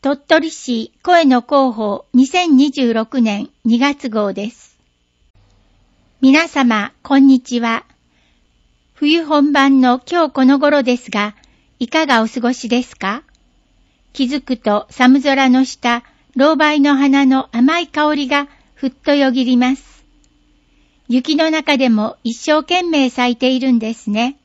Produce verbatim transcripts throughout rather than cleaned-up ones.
鳥取市声の広報にせんにじゅうろくねんにがつ号です。皆様、こんにちは。冬本番の今日この頃ですが、いかがお過ごしですか？気づくと寒空の下、老梅の花の甘い香りがふっとよぎります。雪の中でも一生懸命咲いているんですね。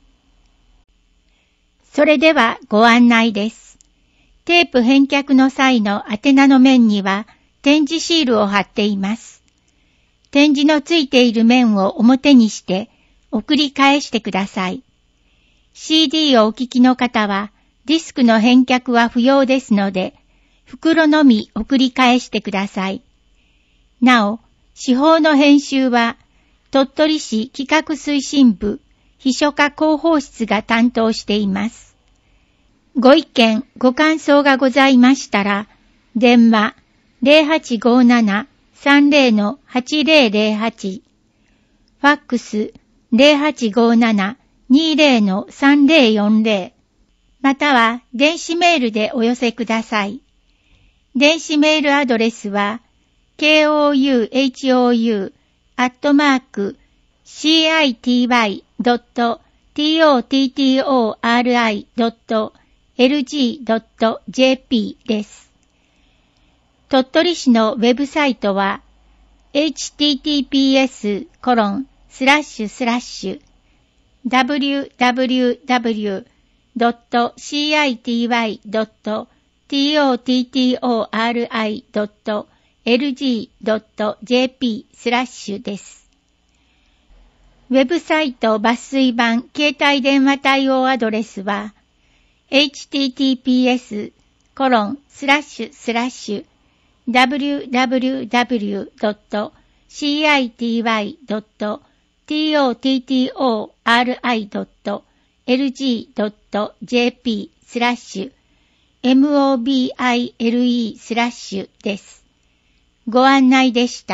それではご案内です。テープ返却の際の宛名の面には展示シールを貼っています。展示のついている面を表にして送り返してください。シーディー をお聞きの方はディスクの返却は不要ですので、袋のみ送り返してください。なお、司法の編集は鳥取市企画推進部秘書課広報室が担当しています。ご意見、ご感想がございましたら、電話 ゼロはちごーなな さんゼロ はちゼロゼロはち、ファックス ゼロはちごーなな にゼロ さんゼロよんゼロ、または電子メールでお寄せください。電子メールアドレスは ケーオーユーエイチオーユー アットマーク シーアイティーワイ ドット トット ドット エルジー ドット ジェーピー です。鳥取市のウェブサイトは エイチティーティーピーエス コロン スラッシュスラッシュ ダブリューダブリューダブリュー ドット シーアイティーワイ ドット トット ドット エルジー ドット ジェーピー スラッシュです。ウェブサイト抜粋版携帯電話対応アドレスは エイチティーティーピーエス コロン スラッシュスラッシュ ダブリューダブリューダブリュー ドット シーアイティーワイ ドット トット ドット エルジー ドット ジェーピー スラッシュ モビル スラッシュです。ご案内でした。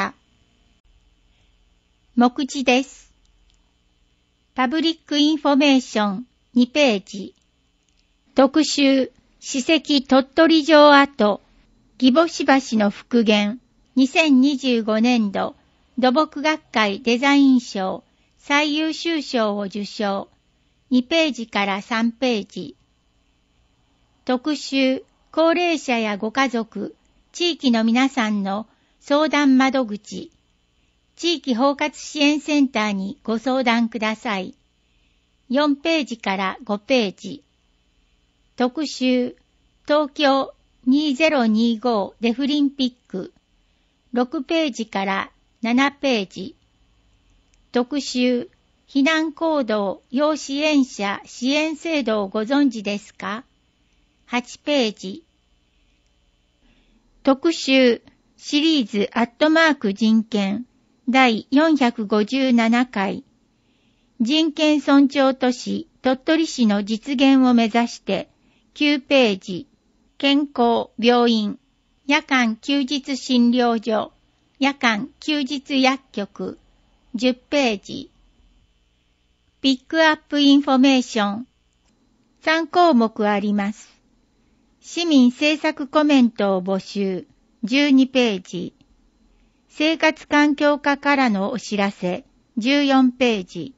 目次です。パブリックインフォメーションにページ。特集、史跡鳥取城跡、義母橋の復元、にせんにじゅうごねんど土木学会デザイン賞最優秀賞を受賞、にページからさんページ。特集、高齢者やご家族、地域の皆さんの相談窓口、地域包括支援センターにご相談ください。よんページからごページ。特集、東京にせんにじゅうごデフリンピック、ろくページからななページ。特集、避難行動要支援者支援制度をご存知ですか？はちページ。特集、シリーズアットマーク人権だいよんひゃくごじゅうななかい。人権尊重都市鳥取市の実現を目指してきゅうページ。健康病院夜間休日診療所夜間休日薬局じゅっページ。ピックアップインフォメーションさんこうもくあります。市民政策コメントを募集じゅうにページ。生活環境課からのお知らせじゅうよんページ。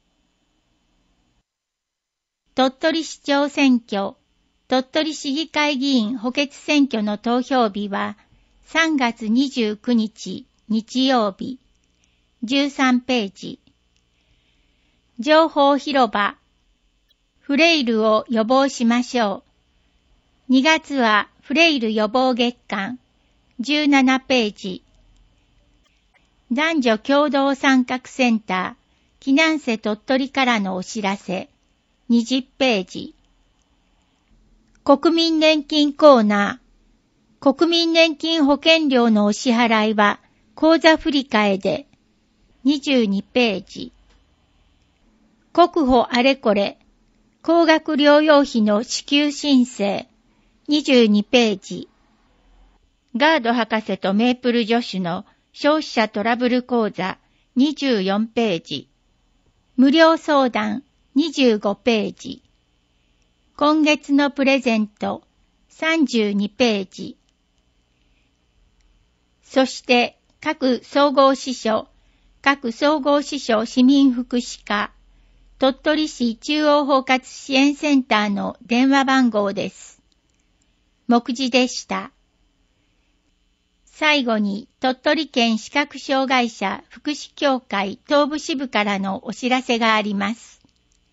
鳥取市長選挙、鳥取市議会議員補欠選挙の投票日はさんがつにじゅうくにち日曜日じゅうさんページ。情報広場、フレイルを予防しましょう。にがつはフレイル予防月間じゅうななページ。男女共同参画センター、避難瀬鳥取からのお知らせにじゅっページ。国民年金コーナー、国民年金保険料のお支払いは口座振替でにじゅうにページ。国保あれこれ、高額療養費の支給申請にじゅうにページ。ガード博士とメープル助手の消費者トラブル講座にじゅうよんページ。無料相談にじゅうごページ。今月のプレゼントさんじゅうにページ。そして各総合支所、各総合支所市民福祉課、鳥取市中央包括支援センターの電話番号です。目次でした。最後に鳥取県視覚障害者福祉協会東部支部からのお知らせがあります。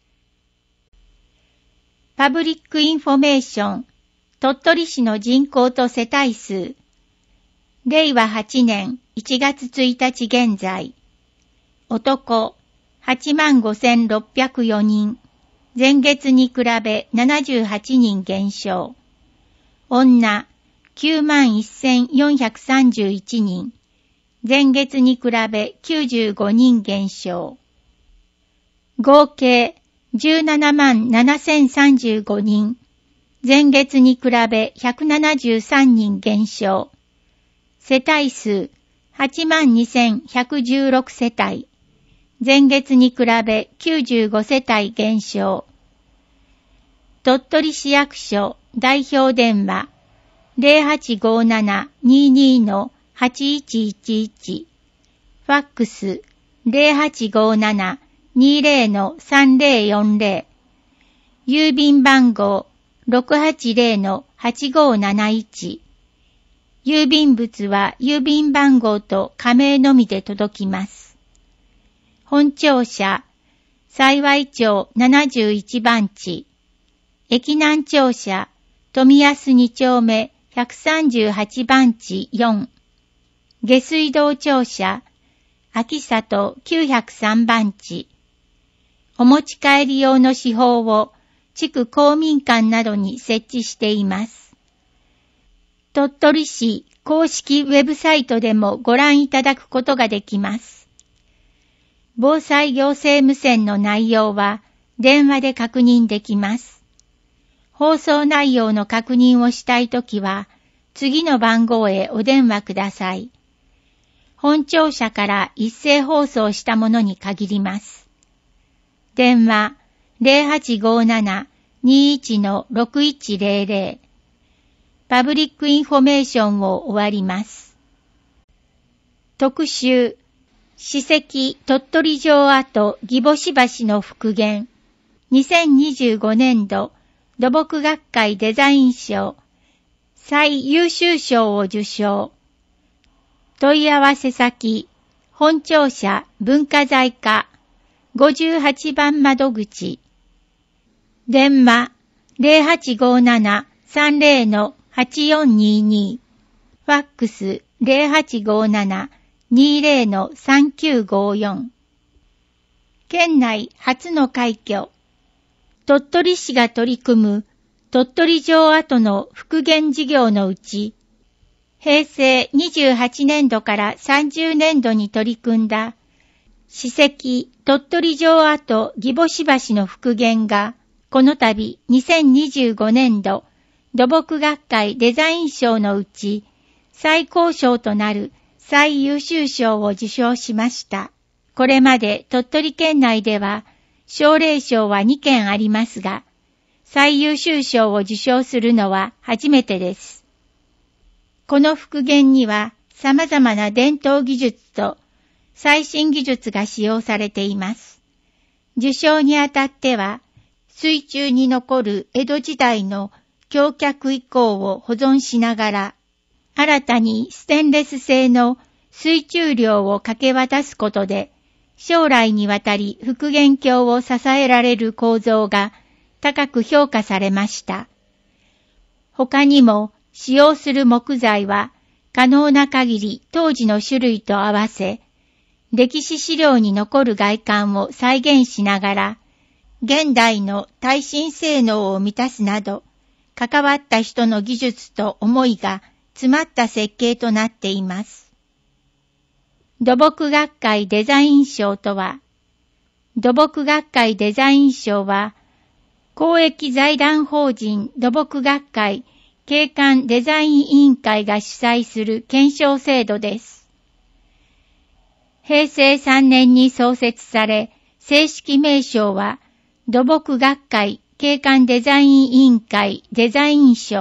パブリックインフォメーション鳥取市の人口と世帯数れいわはちねんいちがつついたち現在男 はちまんごせんろっぴゃくよにん前月に比べななじゅうはちにん減少女きゅうまんせんよんひゃくさんじゅういちにん前月に比べきゅうじゅうごにん減少合計じゅうななまんななせんさんじゅうごにん前月に比べひゃくななじゅうさんにん減少世帯数 はちまんにせんひゃくじゅうろく 世帯前月に比べきゅうじゅうごせたい減少鳥取市役所代表電話 ゼロはちごななにーにーのはちいちいちいち ファックス ゼロはちごななにーぜろのさんぜろよんぜろ 郵便番号 ろくはちぜろのはちごなないち 郵便物は郵便番号と加名のみで届きます。本庁舎幸町ななじゅういちばん地駅南庁舎富安に丁目ひゃくさんじゅうはちばん地よん下水道庁舎秋里きゅうひゃくさんばん地お持ち帰り用の司法を地区公民館などに設置しています。鳥取市公式ウェブサイトでもご覧いただくことができます。防災行政無線の内容は電話で確認できます。放送内容の確認をしたいときは次の番号へお電話ください。本庁舎から一斉放送したものに限ります。電話 ゼロはちごななにーいちのろくいちぜろぜろ パブリックインフォメーションを終わります。特集史跡鳥取城跡義母橋の復元にせんにじゅうごねんど土木学会デザイン賞最優秀賞を受賞問い合わせ先本庁舎文化財課ごじゅうはちばん窓口電話 ゼロはちごななさんぜろのはちよんにーにー ファックス ゼロはちごななにーぜろのさんきゅうごよん県内初の快挙鳥取市が取り組む鳥取城跡の復元事業のうちへいせいにじゅうはちねんどからさんじゅうねんどに取り組んだ史跡鳥取城跡義母橋の復元がこの度にせんにじゅうごねんど土木学会デザイン賞のうち最高賞となる最優秀賞を受賞しました。これまで鳥取県内では奨励賞はにけんありますが、最優秀賞を受賞するのは初めてです。この復元には様々な伝統技術と最新技術が使用されています。受賞にあたっては、水中に残る江戸時代の橋脚遺構を保存しながら、新たにステンレス製の水中梁を掛け渡すことで、将来にわたり復元橋を支えられる構造が高く評価されました。他にも使用する木材は可能な限り当時の種類と合わせ、歴史資料に残る外観を再現しながら、現代の耐震性能を満たすなど、関わった人の技術と思いが詰まった設計となっています。土木学会デザイン賞とは、土木学会デザイン賞は、公益財団法人土木学会景観デザイン委員会が主催する検証制度です。へいせいさんねんに創設され、正式名称は土木学会景観デザイン委員会デザイン賞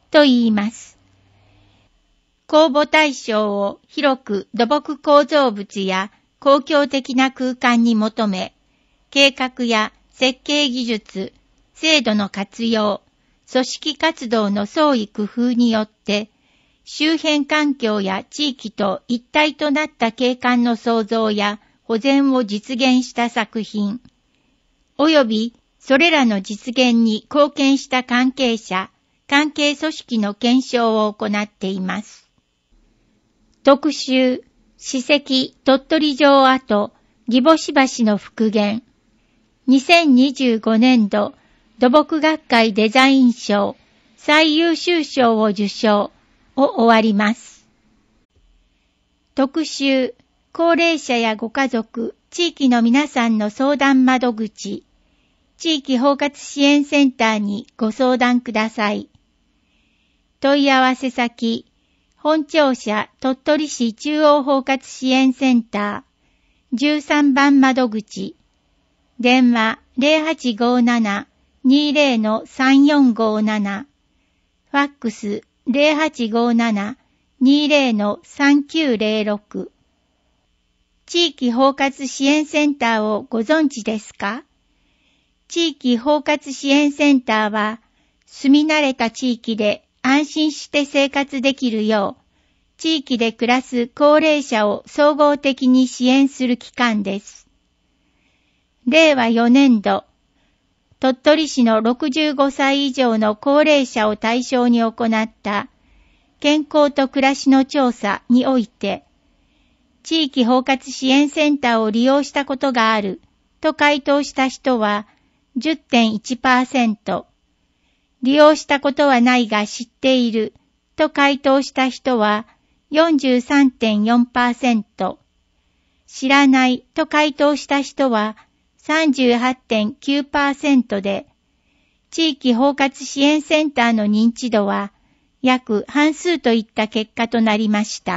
と言います。公募対象を広く土木構造物や公共的な空間に求め、計画や設計技術、制度の活用、組織活動の創意工夫によって、周辺環境や地域と一体となった景観の創造や保全を実現した作品、及びそれらの実現に貢献した関係者、関係組織の検証を行っています。特集、史跡鳥取城跡、義母橋の復元、にせんにじゅうごねんど土木学会デザイン賞最優秀賞を受賞を終わります。特集、高齢者やご家族、地域の皆さんの相談窓口、地域包括支援センターにご相談ください。問い合わせ先、本庁舎鳥取市中央包括支援センター、じゅうさんばん窓口、電話 ゼロはちごーなな にーゼロ さんよんごーなな、ファックス ゼロはちごーなな にーゼロ さんきゅうゼロろく。地域包括支援センターをご存知ですか？地域包括支援センターは、住み慣れた地域で安心して生活できるよう、地域で暮らす高齢者を総合的に支援する機関です。れいわよねんど、鳥取市のろくじゅうごさい以上の高齢者を対象に行った健康と暮らしの調査において、地域包括支援センターを利用したことがあると回答した人は じゅってんいちパーセント、利用したことはないが知っていると回答した人は よんじゅうさんてんよんパーセント、知らないと回答した人は さんじゅうはちてんきゅうパーセント で、地域包括支援センターの認知度は約半数といった結果となりました。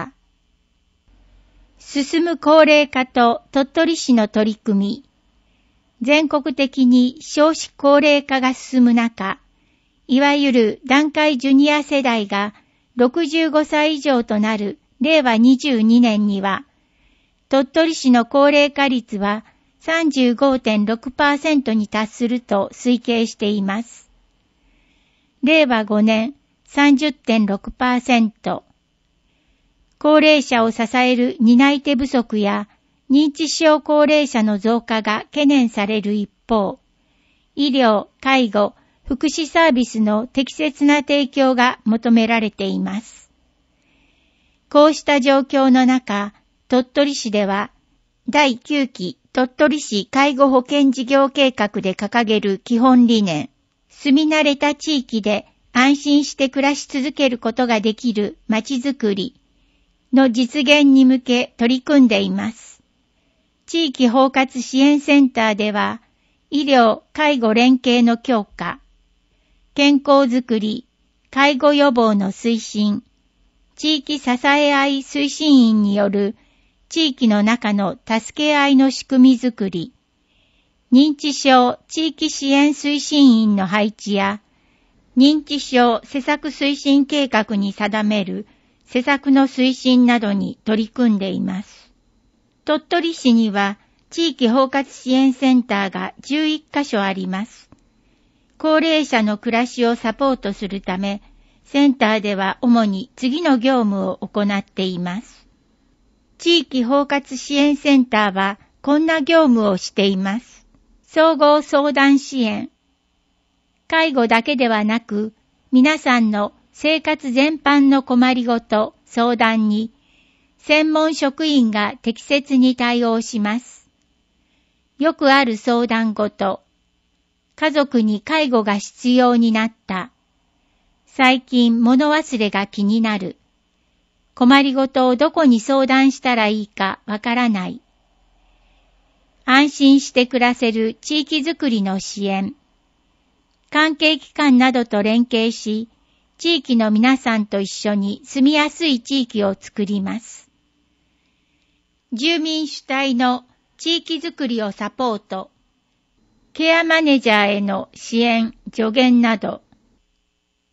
進む高齢化と鳥取市の取り組み。全国的に少子高齢化が進む中、いわゆる団塊ジュニア世代がろくじゅうごさい以上となるれいわにじゅうにねんには、鳥取市の高齢化率は さんじゅうごてんろくパーセント に達すると推計しています。れいわごねん さんじゅってんろくパーセント。高齢者を支える担い手不足や認知症高齢者の増加が懸念される一方、医療、介護、福祉サービスの適切な提供が求められています。こうした状況の中、鳥取市ではだいきゅうき鳥取市介護保険事業計画で掲げる基本理念、住み慣れた地域で安心して暮らし続けることができるまちづくりの実現に向け取り組んでいます。地域包括支援センターでは、医療・介護連携の強化、健康づくり、介護予防の推進、地域支え合い推進員による地域の中の助け合いの仕組みづくり、認知症地域支援推進員の配置や、認知症施策推進計画に定める施策の推進などに取り組んでいます。鳥取市には地域包括支援センターがじゅういっかしょあります。高齢者の暮らしをサポートするため、センターでは主に次の業務を行っています。地域包括支援センターはこんな業務をしています。総合相談支援。介護だけではなく、皆さんの生活全般の困りごと、相談に、専門職員が適切に対応します。よくある相談ごと、家族に介護が必要になった。最近物忘れが気になる。困りごとをどこに相談したらいいかわからない。安心して暮らせる地域づくりの支援。関係機関などと連携し、地域の皆さんと一緒に住みやすい地域を作ります。住民主体の地域づくりをサポート。ケアマネージャーへの支援、助言など。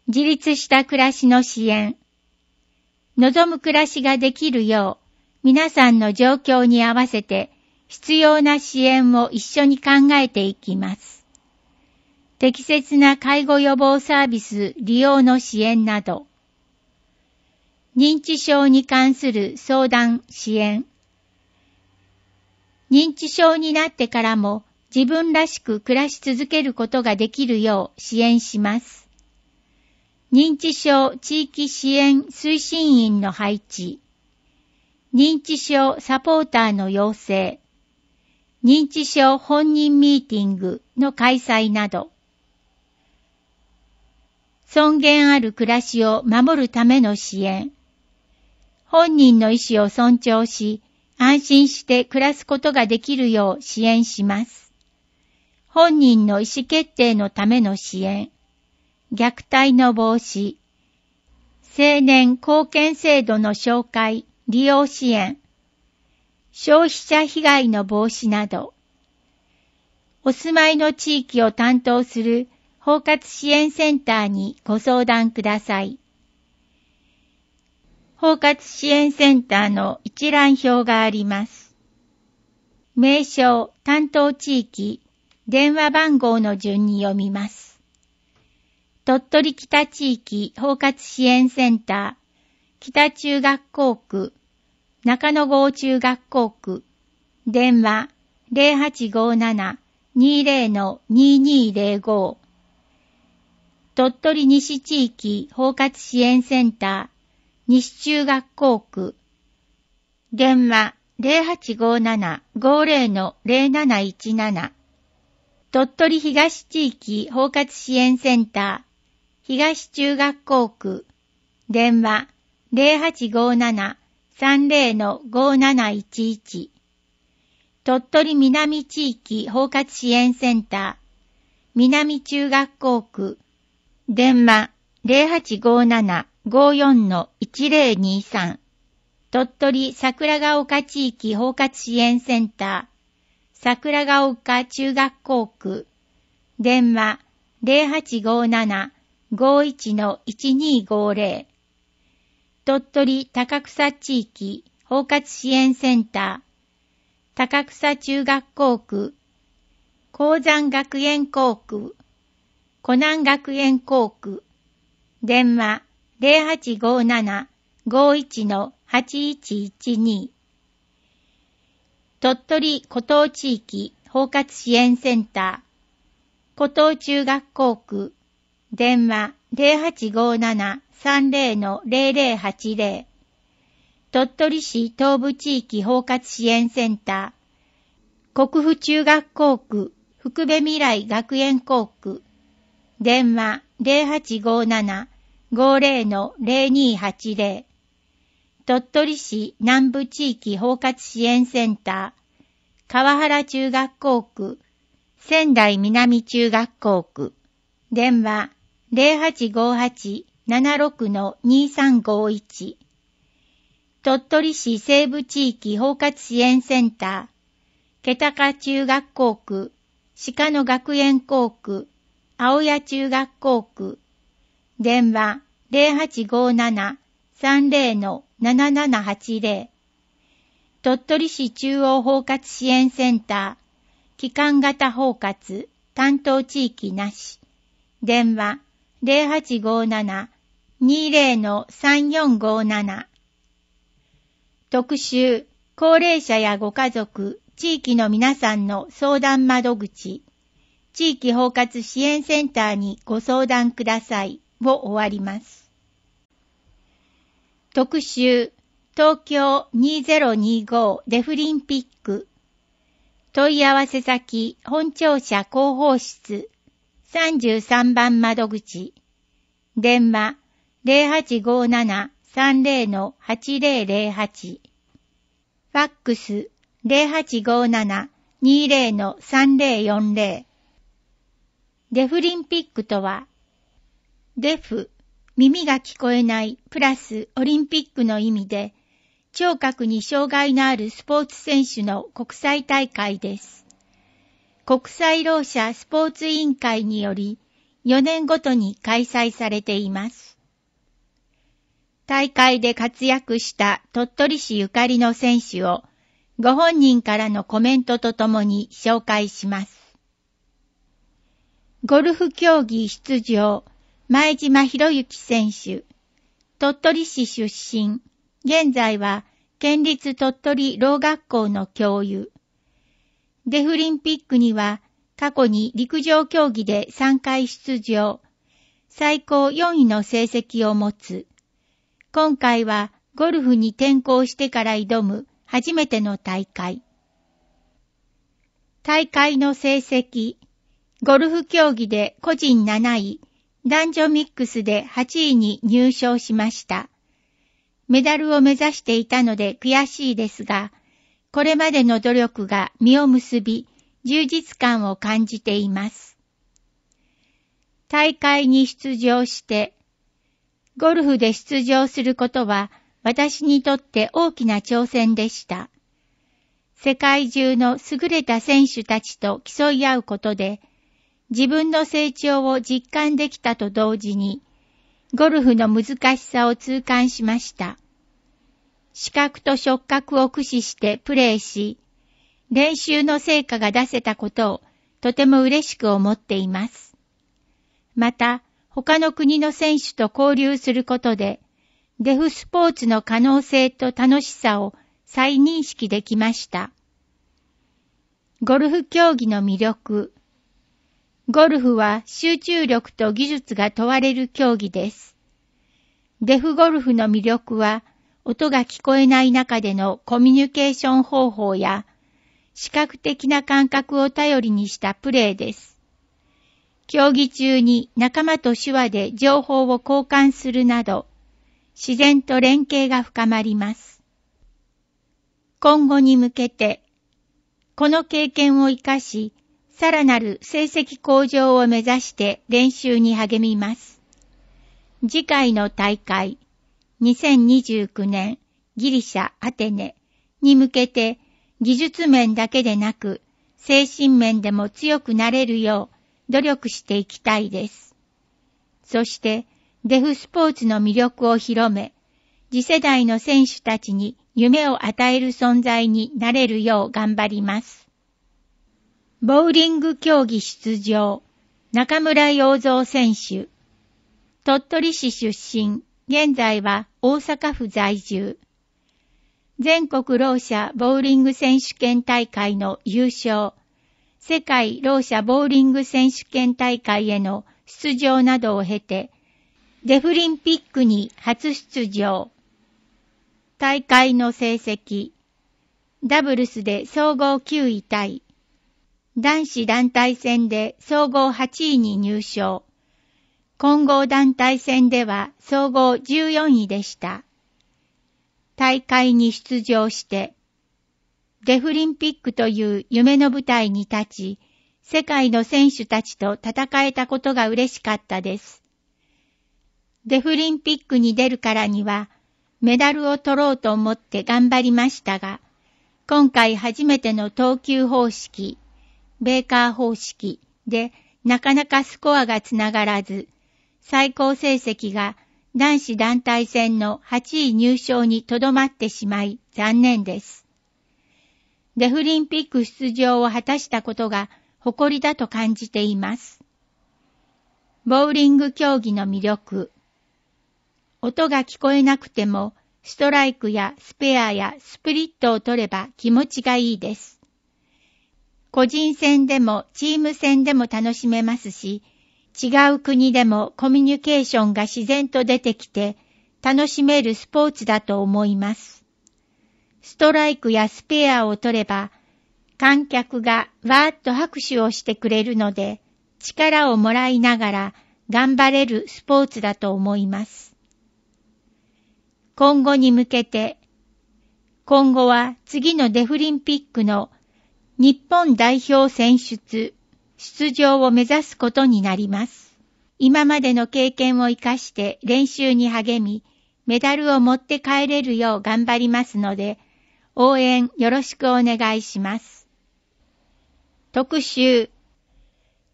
自立した暮らしの支援。望む暮らしができるよう、皆さんの状況に合わせて必要な支援を一緒に考えていきます。適切な介護予防サービス利用の支援など、認知症に関する相談支援。認知症になってからも自分らしく暮らし続けることができるよう支援します。認知症地域支援推進員の配置、認知症サポーターの養成、認知症本人ミーティングの開催など、尊厳ある暮らしを守るための支援、本人の意思を尊重し、安心して暮らすことができるよう支援します。本人の意思決定のための支援、虐待の防止、青年貢献制度の紹介、利用支援、消費者被害の防止など、お住まいの地域を担当する包括支援センターにご相談ください。包括支援センターの一覧表があります。名称、担当地域、電話番号の順に読みます。鳥取北地域包括支援センター、北中学校区、中野郷中学校区、電話 ゼロはちごーなな にーゼロ にーにーゼロご。鳥取西地域包括支援センター、西中学校区、電話 ゼロはちごーなな ごーゼロ ゼロなな一七。鳥取東地域包括支援センター、東中学校区、電話 ゼロはちごーなな さんゼロ ごーなな一一。鳥取南地域包括支援センター、南中学校区、電話 ゼロはちごーなな ごーよん いちゼロにさん。鳥取桜ヶ丘地域包括支援センター、桜ヶ丘中学校区、電話 ゼロはちごーなな ごーいち いちにーごーゼロ。鳥取高草地域包括支援センター、高草中学校区、鉱山学園校区、湖南学園校区、電話 ゼロはちごーなな ごーいち はちいちいちに。鳥取湖東地域包括支援センター、湖東中学校区、電話 ゼロはちごーなな さんゼロ ゼロゼロはちゼロ。鳥取市東部地域包括支援センター、国府中学校区、福部未来学園校区、電話 ゼロはちごーなな ごーゼロ ゼロにはちゼロ。鳥取市南部地域包括支援センター、川原中学校区、仙台南中学校区、電話 ゼロはちごーはち ななろく にさんごーいち。鳥取市西部地域包括支援センター、気高中学校区、鹿野学園校区、青谷中学校区、電話 ゼロはちごーなな さんゼロ ななななはちゼロ。鳥取市中央包括支援センター、機関型包括、担当地域なし、電話 ゼロはちごーなな にゼロ さんよんごーなな。特集、高齢者やご家族、地域の皆さんの相談窓口、地域包括支援センターにご相談くださいを終わります。特集、東京にせんにじゅうごデフリンピック。問い合わせ先、本庁舎広報室、さんじゅうさんばん窓口。電話、ゼロはちごーなな さんゼロ はちゼロゼロはち。ファックス、ゼロはちごーなな にゼロ さんゼロよんゼロ。デフリンピックとは、デフ、耳が聞こえないプラスオリンピックの意味で、聴覚に障害のあるスポーツ選手の国際大会です。国際ろう者スポーツ委員会により、 よねんごとに開催されています。大会で活躍した鳥取市ゆかりの選手をご本人からのコメントとともに紹介します。ゴルフ競技出場、前島博之選手、鳥取市出身、現在は県立鳥取ろう学校の教諭。デフリンピックには過去に陸上競技でさんかい出場、最高よんいの成績を持つ。今回はゴルフに転向してから挑む初めての大会。大会の成績、ゴルフ競技で個人なない、男女ミックスではちいに入賞しました。メダルを目指していたので悔しいですが、これまでの努力が実を結び、充実感を感じています。大会に出場して、ゴルフで出場することは私にとって大きな挑戦でした。世界中の優れた選手たちと競い合うことで、自分の成長を実感できたと同時に、ゴルフの難しさを痛感しました。視覚と触覚を駆使してプレーし、練習の成果が出せたことをとても嬉しく思っています。また、他の国の選手と交流することで、デフスポーツの可能性と楽しさを再認識できました。ゴルフ競技の魅力。ゴルフは集中力と技術が問われる競技です。デフゴルフの魅力は、音が聞こえない中でのコミュニケーション方法や、視覚的な感覚を頼りにしたプレーです。競技中に仲間と手話で情報を交換するなど、自然と連携が深まります。今後に向けて、この経験を生かし、さらなる成績向上を目指して練習に励みます。次回の大会、にせんにじゅうきゅうねんギリシャ・アテネに向けて技術面だけでなく精神面でも強くなれるよう努力していきたいです。そしてデフスポーツの魅力を広め、次世代の選手たちに夢を与える存在になれるよう頑張ります。ボウリング競技出場、中村洋三選手、鳥取市出身、現在は大阪府在住。全国ろう者ボウリング選手権大会の優勝、世界ろう者ボウリング選手権大会への出場などを経て、デフリンピックに初出場。大会の成績、ダブルスで総合きゅういタイ、男子団体戦で総合はちいに入賞。混合団体戦では総合じゅうよんいでした。大会に出場して、デフリンピックという夢の舞台に立ち、世界の選手たちと戦えたことが嬉しかったです。デフリンピックに出るからには、メダルを取ろうと思って頑張りましたが、今回初めての投球方式、ベーカー方式でなかなかスコアがつながらず、最高成績が男子団体戦のはちい入賞にとどまってしまい残念です。デフリンピック出場を果たしたことが誇りだと感じています。ボウリング競技の魅力。音が聞こえなくてもストライクやスペアやスプリットを取れば気持ちがいいです。個人戦でもチーム戦でも楽しめますし、違う国でもコミュニケーションが自然と出てきて楽しめるスポーツだと思います。ストライクやスペアを取れば観客がわーっと拍手をしてくれるので力をもらいながら頑張れるスポーツだと思います。今後に向けて、今後は次のデフリンピックの日本代表選出、出場を目指すことになります。今までの経験を生かして練習に励み、メダルを持って帰れるよう頑張りますので、応援よろしくお願いします。特集、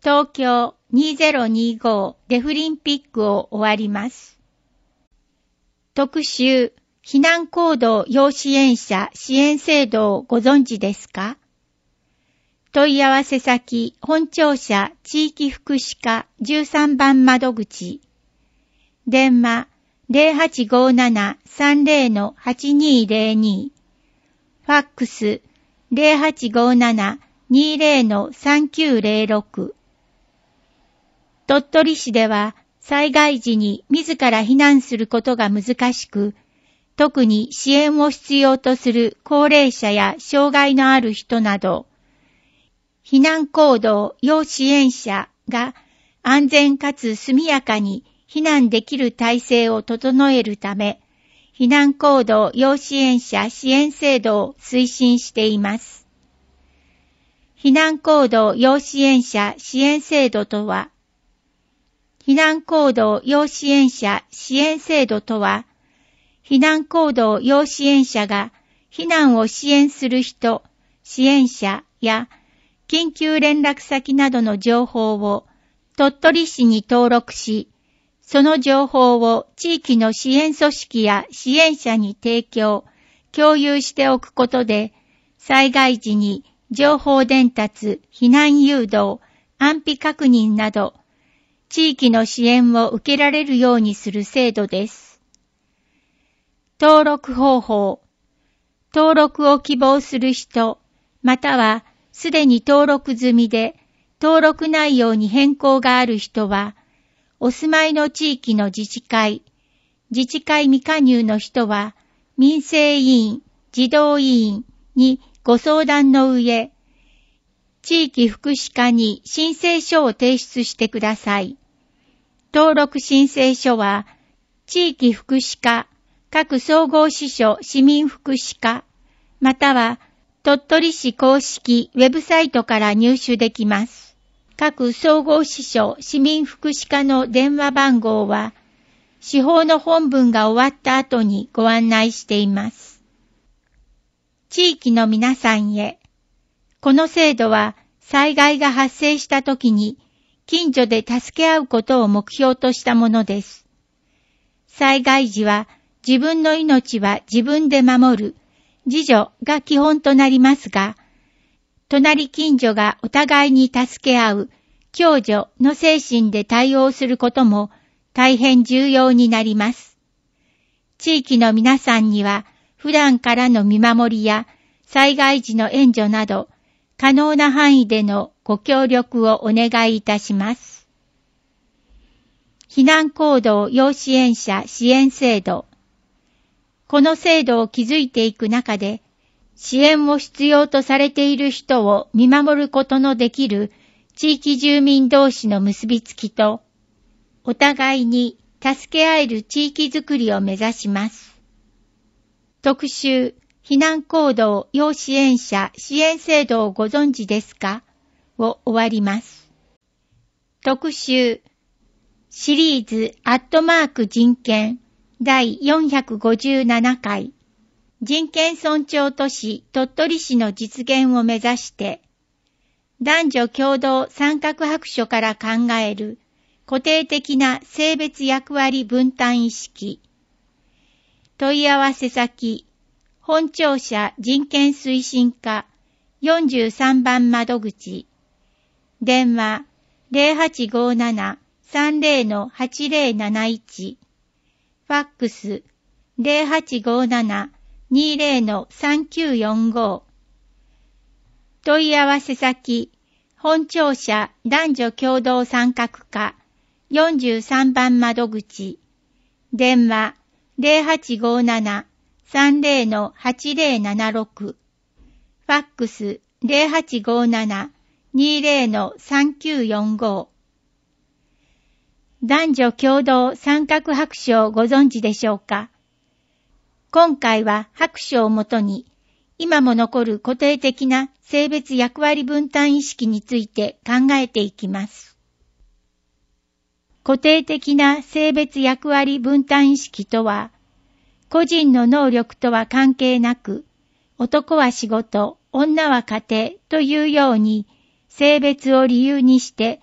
東京にせんにじゅうごデフリンピックを終わります。特集、避難行動要支援者支援制度をご存知ですか？問い合わせ先、本庁舎地域福祉課じゅうさんばん窓口。電話 ゼロはちごーななさんゼロのはちにーゼロに。ファックス ゼロはちごーななにーゼロのさんきゅうゼロろく。鳥取市では災害時に自ら避難することが難しく、特に支援を必要とする高齢者や障害のある人など、避難行動要支援者が安全かつ速やかに避難できる体制を整えるため、避難行動要支援者支援制度を推進しています。避難行動要支援者支援制度とは、避難行動要支援者支援制度とは、避難行動要支援者が避難を支援する人、支援者や緊急連絡先などの情報を鳥取市に登録し、その情報を地域の支援組織や支援者に提供、共有しておくことで、災害時に情報伝達、避難誘導、安否確認など、地域の支援を受けられるようにする制度です。登録方法。登録を希望する人、またはすでに登録済みで、登録内容に変更がある人は、お住まいの地域の自治会、自治会未加入の人は、民生委員、児童委員にご相談の上、地域福祉課に申請書を提出してください。登録申請書は、地域福祉課、各総合支所市民福祉課、または鳥取市公式ウェブサイトから入手できます。各総合支所市民福祉課の電話番号は、司法の本文が終わった後にご案内しています。地域の皆さんへ、この制度は災害が発生したときに、近所で助け合うことを目標としたものです。災害時は自分の命は自分で守る、自助が基本となりますが、隣近所がお互いに助け合う、共助の精神で対応することも大変重要になります。地域の皆さんには普段からの見守りや災害時の援助など、可能な範囲でのご協力をお願いいたします。避難行動要支援者支援制度。この制度を築いていく中で、支援を必要とされている人を見守ることのできる地域住民同士の結びつきと、お互いに助け合える地域づくりを目指します。特集、避難行動要支援者支援制度をご存知ですか？を終わります。特集、シリーズアットマーク人権だいよんひゃくごじゅうななかい、人権尊重都市鳥取市の実現を目指して、男女共同参画白書から考える固定的な性別役割分担意識。問い合わせ先、本庁舎人権推進課よんじゅうさんばん窓口。電話ゼロはちごーななさんゼロのはちゼロなないち。ファックスゼロはちごーななにゼロのさんきゅうよんご。問い合わせ先、本庁舎男女共同参画課よんじゅうさんばん窓口。電話ゼロはちごーななさんゼロのはちゼロななろく。ファックスゼロはちごーななにゼロのさんきゅうよんご。男女共同参画白書をご存知でしょうか？今回は白書をもとに、今も残る固定的な性別役割分担意識について考えていきます。固定的な性別役割分担意識とは、個人の能力とは関係なく、男は仕事、女は家庭というように、性別を理由にして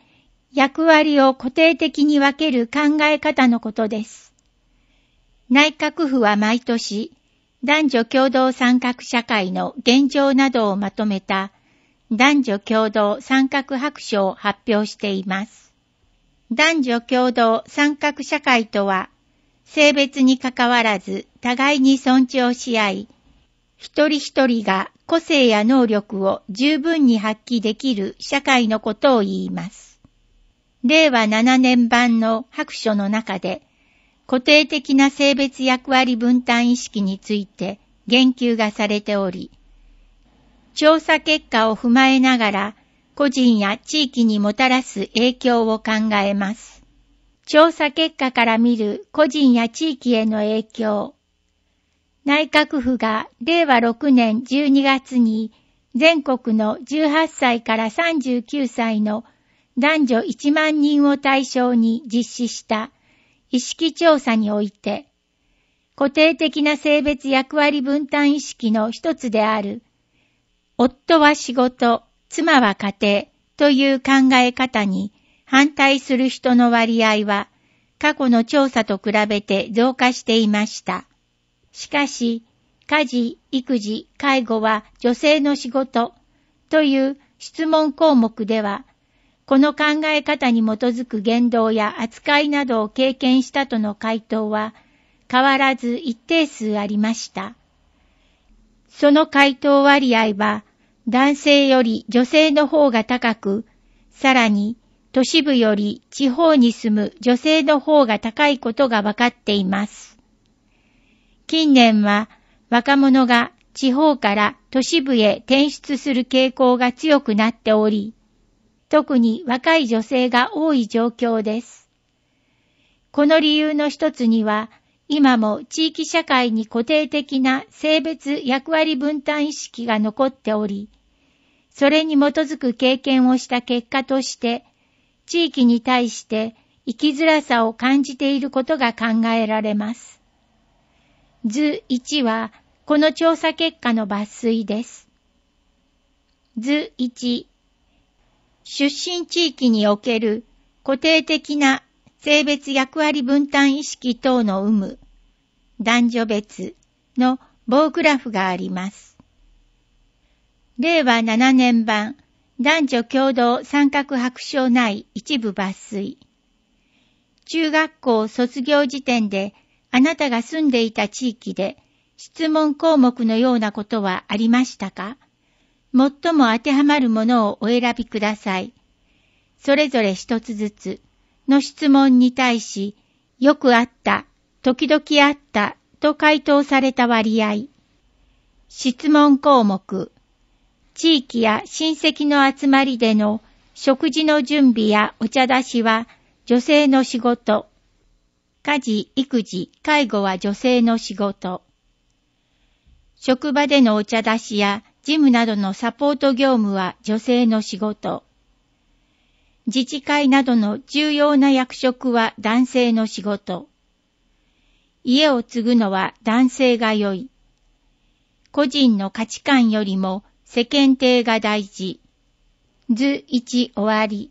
役割を固定的に分ける考え方のことです。内閣府は毎年、男女共同参画社会の現状などをまとめた男女共同参画白書を発表しています。男女共同参画社会とは、性別にかかわらず互いに尊重し合い、一人一人が個性や能力を十分に発揮できる社会のことを言います。れいわななねん版の白書の中で、固定的な性別役割分担意識について言及がされており、調査結果を踏まえながら個人や地域にもたらす影響を考えます。調査結果から見る個人や地域への影響。内閣府がれいわろくねんじゅうにがつに全国のじゅうはっさいからさんじゅうきゅうさいの男女いちまんにんを対象に実施した意識調査において、固定的な性別役割分担意識の一つである、夫は仕事、妻は家庭という考え方に反対する人の割合は、過去の調査と比べて増加していました。しかし、家事、育児、介護は女性の仕事という質問項目では、この考え方に基づく言動や扱いなどを経験したとの回答は変わらず一定数ありました。その回答割合は男性より女性の方が高く、さらに都市部より地方に住む女性の方が高いことが分かっています。近年は若者が地方から都市部へ転出する傾向が強くなっており、特に若い女性が多い状況です。この理由の一つには、今も地域社会に固定的な性別役割分担意識が残っており、それに基づく経験をした結果として、地域に対して生きづらさを感じていることが考えられます。図いちは、この調査結果の抜粋です。図いち、出身地域における固定的な性別役割分担意識等の有無、男女別の棒グラフがあります。れいわななねん版男女共同参画白書内一部抜粋。中学校卒業時点であなたが住んでいた地域で質問項目のようなことはありましたか？最も当てはまるものをお選びください。それぞれ一つずつの質問に対し、よくあった、時々あったと回答された割合。質問項目。地域や親戚の集まりでの食事の準備やお茶出しは女性の仕事。家事、育児、介護は女性の仕事。職場でのお茶出しや事務などのサポート業務は女性の仕事。自治会などの重要な役職は男性の仕事。家を継ぐのは男性が良い。個人の価値観よりも世間体が大事。図いち終わり。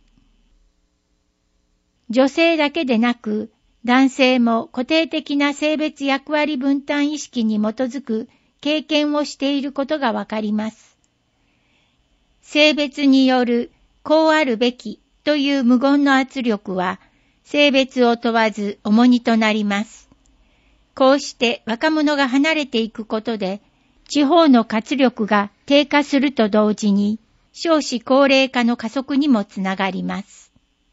女性だけでなく、男性も固定的な性別役割分担意識に基づく経験をしていることがわかります。性別によるこうあるべきという無言の圧力は性別を問わず重荷となります。こうして若者が離れていくことで地方の活力が低下すると同時に少子高齢化の加速にもつながります。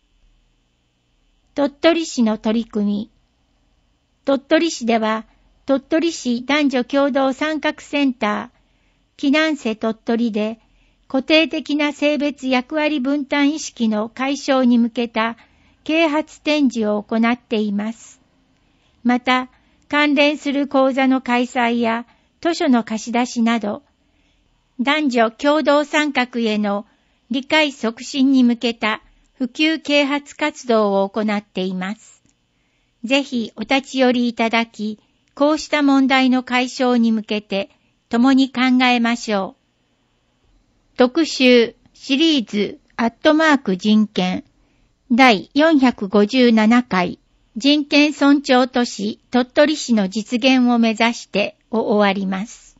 鳥取市の取り組み。鳥取市では鳥取市男女共同参画センター、きなんせ鳥取で固定的な性別役割分担意識の解消に向けた啓発展示を行っています。また、関連する講座の開催や図書の貸し出しなど、男女共同参画への理解促進に向けた普及啓発活動を行っています。ぜひお立ち寄りいただき、こうした問題の解消に向けて共に考えましょう。特集シリーズアットマーク人権だいよんひゃくごじゅうななかい人権尊重都市鳥取市の実現を目指してを終わります。